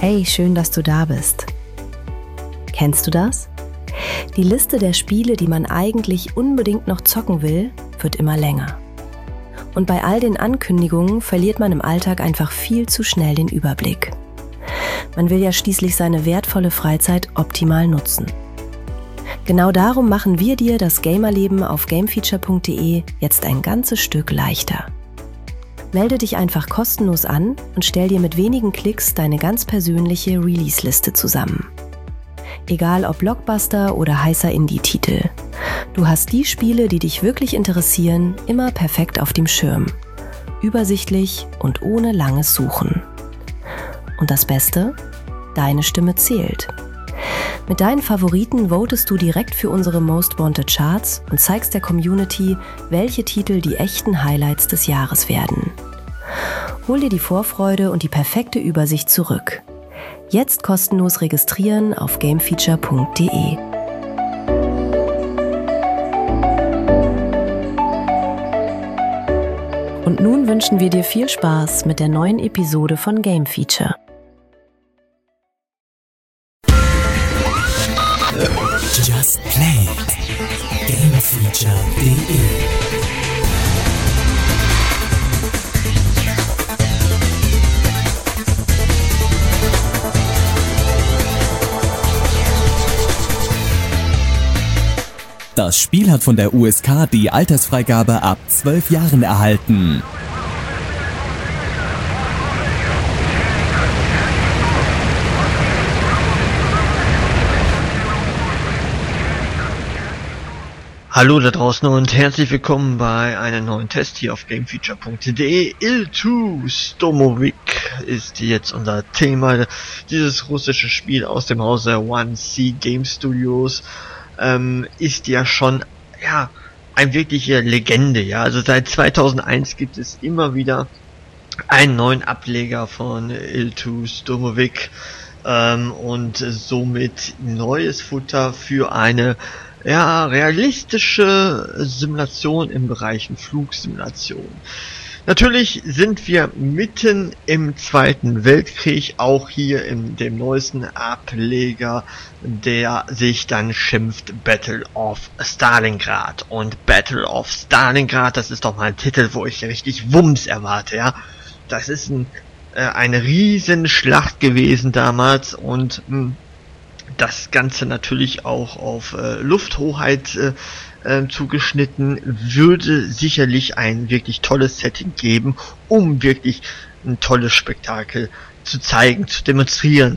Hey, schön, dass du da bist. Kennst du das? Die Liste der Spiele, die man eigentlich unbedingt noch zocken will, wird immer länger. Und bei all den Ankündigungen verliert man im Alltag einfach viel zu schnell den Überblick. Man will ja schließlich seine wertvolle Freizeit optimal nutzen. Genau darum machen wir dir das Gamerleben auf gamefeature.de jetzt ein ganzes Stück leichter. Melde dich einfach kostenlos an und stell dir mit wenigen Klicks deine ganz persönliche Release-Liste zusammen. Egal ob Blockbuster oder heißer Indie-Titel. Du hast die Spiele, die dich wirklich interessieren, immer perfekt auf dem Schirm. Übersichtlich und ohne langes Suchen. Und das Beste? Deine Stimme zählt. Mit deinen Favoriten votest du direkt für unsere Most Wanted Charts und zeigst der Community, welche Titel die echten Highlights des Jahres werden. Hol dir die Vorfreude und die perfekte Übersicht zurück. Jetzt kostenlos registrieren auf gamefeature.de. Und nun wünschen wir dir viel Spaß mit der neuen Episode von Game Feature. Just Play It. Gamefeature.de. Das Spiel hat von der USK die Altersfreigabe ab 12 Jahren erhalten. Hallo da draußen und herzlich willkommen bei einem neuen Test hier auf gamefeature.de. Il2 Stomovik ist jetzt unser Thema. Dieses russische Spiel aus dem Hause 1C Game Studios ist ja schon eine wirkliche Legende. Ja, also seit 2001 gibt es immer wieder einen neuen Ableger von Il2 Stomovik und somit neues Futter für eine realistische Simulation im Bereich Flugsimulation. Natürlich sind wir mitten im Zweiten Weltkrieg, auch hier in dem neuesten Ableger, der sich dann schimpft Battle of Stalingrad. Und Battle of Stalingrad, das ist doch mal ein Titel, wo ich richtig Wumms erwarte, ja. Das ist eine riesen Schlacht gewesen damals und das Ganze natürlich auch auf Lufthoheit zugeschnitten, würde sicherlich ein wirklich tolles Setting geben, um wirklich ein tolles Spektakel zu zeigen, zu demonstrieren.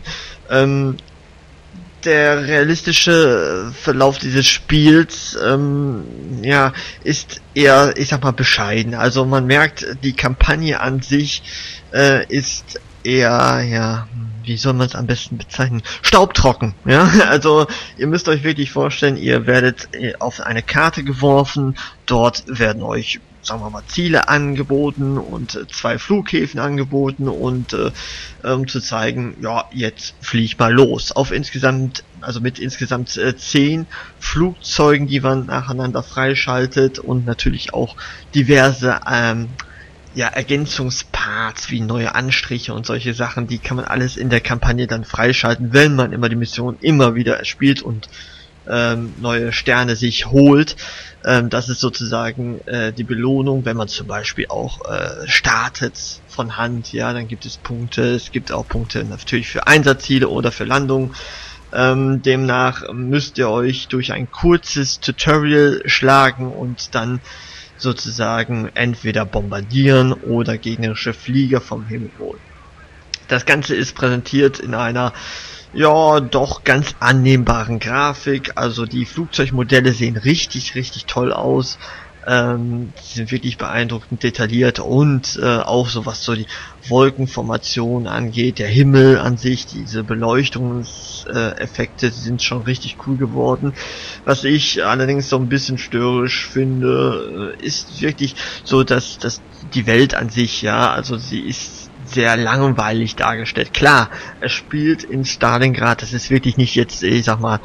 Der realistische Verlauf dieses Spiels ist eher, ich sag mal, bescheiden. Also man merkt, die Kampagne an sich ist eher, wie soll man es am besten bezeichnen? Staubtrocken, ja. Also ihr müsst euch wirklich vorstellen, ihr werdet auf eine Karte geworfen, dort werden euch, sagen wir mal, Ziele angeboten und 2 Flughäfen angeboten und um zu zeigen, ja, jetzt flieg mal los. Auf insgesamt, also mit insgesamt 10 Flugzeugen, die man nacheinander freischaltet und natürlich auch diverse Ergänzungsparts wie neue Anstriche und solche Sachen, die kann man alles in der Kampagne dann freischalten, wenn man immer die Mission immer wieder spielt und neue Sterne sich holt. Das ist sozusagen die Belohnung, wenn man zum Beispiel auch startet von Hand, ja, dann gibt es Punkte. Es gibt auch Punkte natürlich für Einsatzziele oder für Landungen. Demnach müsst ihr euch durch ein kurzes Tutorial schlagen und dann sozusagen entweder bombardieren oder gegnerische Flieger vom Himmel holen. Das Ganze ist präsentiert in einer doch ganz annehmbaren Grafik. Also die Flugzeugmodelle sehen richtig toll aus. Die sind wirklich beeindruckend detailliert und auch so was so die Wolkenformation angeht, der Himmel an sich, diese Beleuchtungseffekte sind schon richtig cool geworden. Was ich allerdings so ein bisschen störrisch finde, ist wirklich so, dass die Welt an sich, also sie ist sehr langweilig dargestellt. Klar, es spielt in Stalingrad, das ist wirklich nicht jetzt, ich sag mal,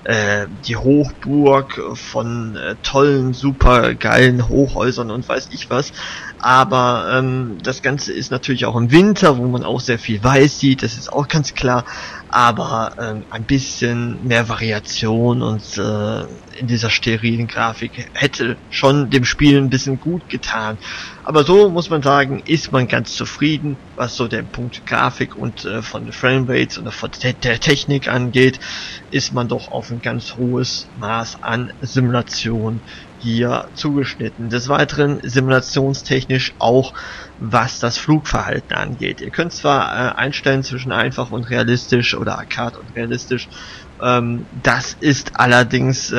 die Hochburg von tollen, super geilen Hochhäusern und weiß ich was. Aber das Ganze ist natürlich auch im Winter, wo man auch sehr viel weiß sieht, das ist auch ganz klar. Aber ein bisschen mehr Variation und in dieser sterilen Grafik hätte schon dem Spiel ein bisschen gut getan. Aber so muss man sagen, ist man ganz zufrieden, was so den Punkt Grafik und von den Framerates und von der Technik angeht, ist man doch auf ein ganz hohes Maß an Simulation hier zugeschnitten. Des Weiteren simulationstechnisch auch, was das Flugverhalten angeht. Ihr könnt zwar einstellen zwischen einfach und realistisch oder Arcade und realistisch. Das ist allerdings,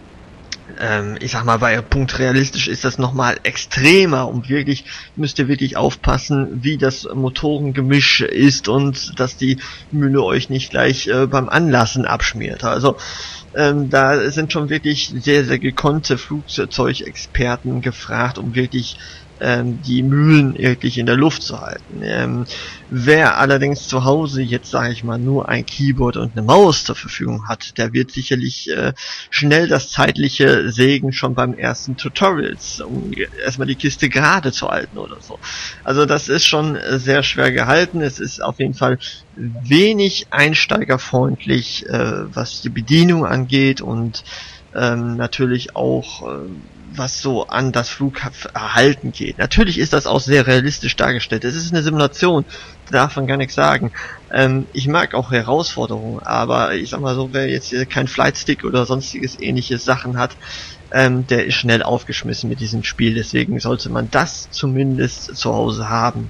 ich sag mal, bei Punkt realistisch ist das nochmal extremer und wirklich, müsst ihr wirklich aufpassen, wie das Motorengemisch ist und dass die Mühle euch nicht gleich beim Anlassen abschmiert. Also, da sind schon wirklich sehr, sehr gekonnte Flugzeugexperten gefragt, um wirklich die Mühlen wirklich in der Luft zu halten. Wer allerdings zu Hause jetzt, sage ich mal, nur ein Keyboard und eine Maus zur Verfügung hat, der wird sicherlich schnell das zeitliche Sägen schon beim ersten Tutorials, um erstmal die Kiste gerade zu halten oder so. Also das ist schon sehr schwer gehalten. Es ist auf jeden Fall wenig einsteigerfreundlich, was die Bedienung angeht und natürlich auch was so an das Flugverhalten geht. Natürlich ist das auch sehr realistisch dargestellt. Es ist eine Simulation, darf man gar nichts sagen. Ich mag auch Herausforderungen, aber ich sag mal so, wer jetzt hier kein Flightstick oder sonstiges ähnliches Sachen hat, der ist schnell aufgeschmissen mit diesem Spiel. Deswegen sollte man das zumindest zu Hause haben.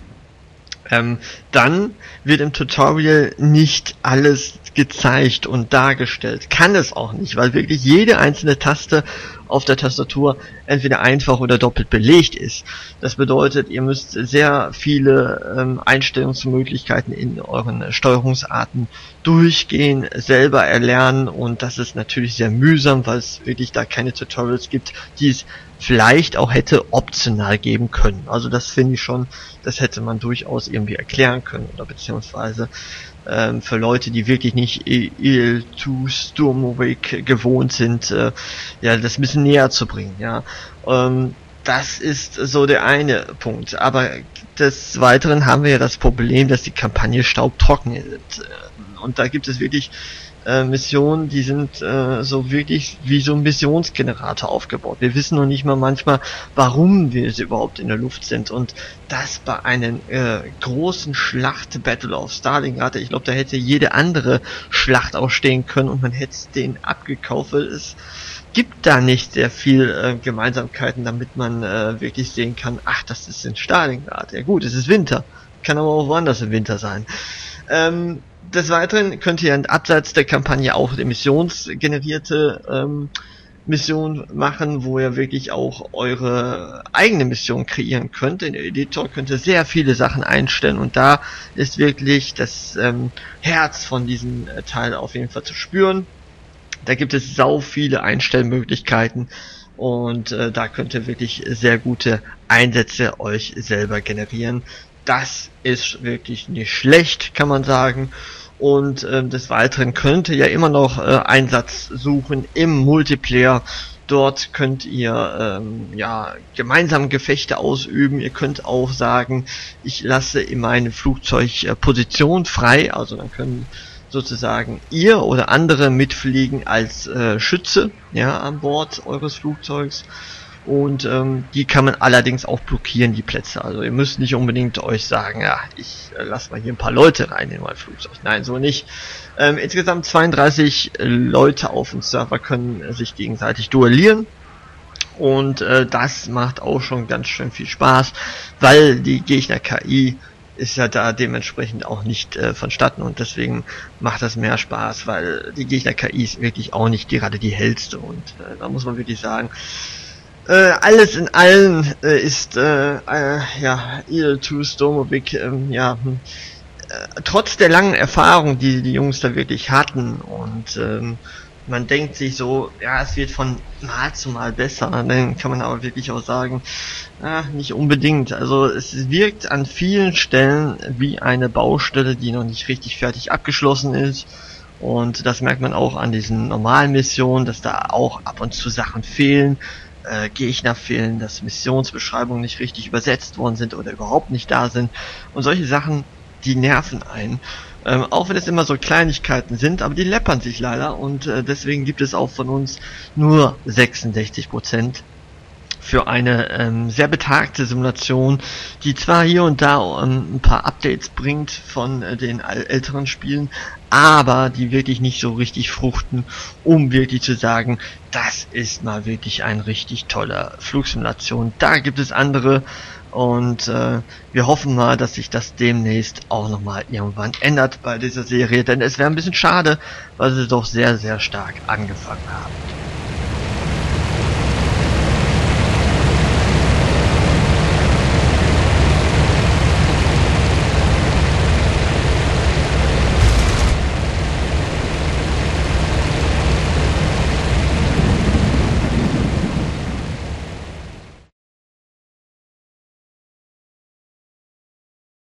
Dann wird im Tutorial nicht alles gezeigt und dargestellt. Kann es auch nicht, weil wirklich jede einzelne Taste auf der Tastatur entweder einfach oder doppelt belegt ist. Das bedeutet, ihr müsst sehr viele Einstellungsmöglichkeiten in euren Steuerungsarten durchgehen, selber erlernen und das ist natürlich sehr mühsam, weil es wirklich da keine Tutorials gibt, die es vielleicht auch hätte optional geben können. Also das finde ich schon, das hätte man durchaus irgendwie erklären können oder beziehungsweise für Leute, die wirklich nicht IL-2 Sturmovik gewohnt sind, ja, das ein bisschen näher zu bringen, ja. Das ist so der eine Punkt. Aber des Weiteren haben wir ja das Problem, dass die Kampagne staubtrocken ist. Und da gibt es wirklich Missionen, die sind so wirklich wie so ein Missionsgenerator aufgebaut. Wir wissen noch nicht mal manchmal, warum wir überhaupt in der Luft sind. Und das bei einem großen Schlacht Battle of Stalingrad. Ich glaube, da hätte jede andere Schlacht auch stehen können und man hätte den abgekauft. Es gibt da nicht sehr viel Gemeinsamkeiten, damit man wirklich sehen kann, ach, das ist in Stalingrad. Ja gut, es ist Winter. Kann aber auch woanders im Winter sein. Des Weiteren könnt ihr abseits der Kampagne auch emissionsgenerierte Mission machen, wo ihr wirklich auch eure eigene Mission kreieren könnt. In der Editor könnt ihr sehr viele Sachen einstellen und da ist wirklich das Herz von diesem Teil auf jeden Fall zu spüren. Da gibt es sau viele Einstellmöglichkeiten und da könnt ihr wirklich sehr gute Einsätze euch selber generieren. Das ist wirklich nicht schlecht, kann man sagen. Und des Weiteren könnt ihr ja immer noch Einsatz suchen im Multiplayer. Dort könnt ihr ja gemeinsam Gefechte ausüben. Ihr könnt auch sagen, ich lasse in meine Flugzeug Position frei. Also dann können sozusagen ihr oder andere mitfliegen als Schütze, ja, an Bord eures Flugzeugs. Und die kann man allerdings auch blockieren, die Plätze. Also ihr müsst nicht unbedingt euch sagen, ja, ich lasse mal hier ein paar Leute rein in mein Flugzeug. Nein, so nicht. Insgesamt 32 Leute auf dem Server können sich gegenseitig duellieren. Und das macht auch schon ganz schön viel Spaß, weil die Gegner-KI ist ja da dementsprechend auch nicht vonstatten und deswegen macht das mehr Spaß, weil die Gegner-KI ist wirklich auch nicht gerade die hellste und da muss man wirklich sagen, alles in allem ist ja IL-2 Sturmovik trotz der langen Erfahrung, die die Jungs da wirklich hatten und man denkt sich so, ja, es wird von Mal zu Mal besser, dann kann man aber wirklich auch sagen, nicht unbedingt. Also es wirkt an vielen Stellen wie eine Baustelle, die noch nicht richtig fertig abgeschlossen ist Und das merkt man auch an diesen normalen Missionen, dass da auch ab und zu Sachen fehlen, Gegner fehlen, dass Missionsbeschreibungen nicht richtig übersetzt worden sind oder überhaupt nicht da sind. Und solche Sachen, die nerven einen. Auch wenn es immer so Kleinigkeiten sind, aber die läppern sich leider und deswegen gibt es auch von uns nur 66% für eine sehr betagte Simulation, die zwar hier und da ein paar Updates bringt von den älteren Spielen, aber die wirklich nicht so richtig fruchten, um wirklich zu sagen, das ist mal wirklich ein richtig toller Flugsimulation. Da gibt es andere und wir hoffen mal, dass sich das demnächst auch nochmal irgendwann ändert bei dieser Serie, denn es wäre ein bisschen schade, weil sie doch sehr, sehr stark angefangen haben.